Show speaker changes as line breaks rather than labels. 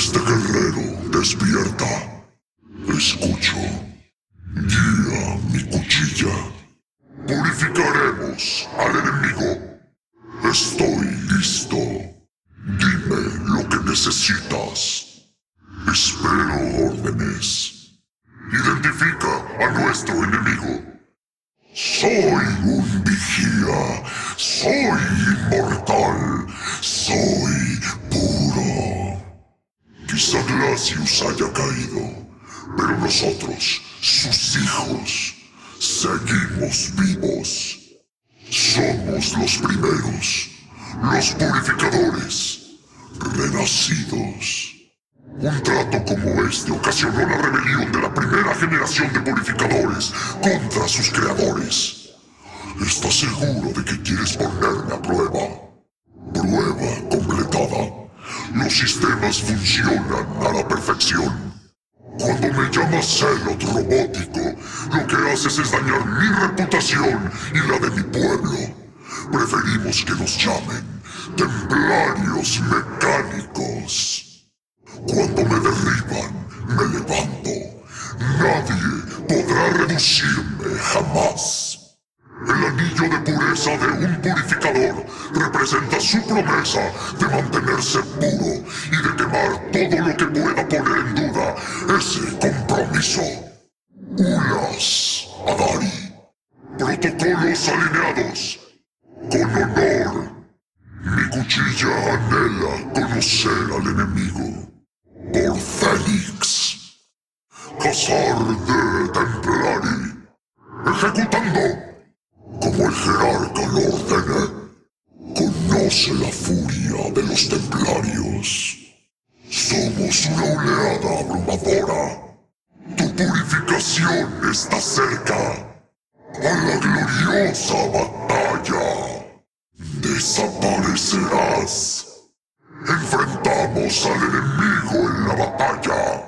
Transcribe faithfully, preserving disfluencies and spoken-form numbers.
Este guerrero despierta. Escucho. Guía mi cuchilla. Purificaremos al enemigo. Estoy listo. Dime lo que necesitas. Espero órdenes. Identifica a nuestro enemigo. Soy un vigía. Soy inmortal. Soy puro. Quizá Glacius haya caído, pero nosotros, sus hijos, seguimos vivos. Somos los primeros, los purificadores, renacidos. Un trato como este ocasionó la rebelión de la primera generación de purificadores contra sus creadores. ¿Estás seguro de que quieres ponerme a prueba? Prueba completada. Los sistemas funcionan a la perfección. Cuando me llamas Zealot robótico, lo que haces es dañar mi reputación y la de mi pueblo. Preferimos que nos llamen templarios mecánicos. Cuando me derriban, me levanto. Nadie podrá reducirme jamás. El anillo de pureza de un purificador representa su promesa de mantenerse puro y de quemar todo lo que pueda poner en duda ese compromiso. Ulas Adari. Protocolos alineados. Con honor. Mi cuchilla anhela conocer al enemigo. Por Fénix. Cazar de Templari. Ejecutando. Como el jerarca lo ordene. Conoce la furia de los templarios. Somos una oleada abrumadora. Tu purificación está cerca. A la gloriosa batalla. Desaparecerás. Enfrentamos al enemigo en la batalla.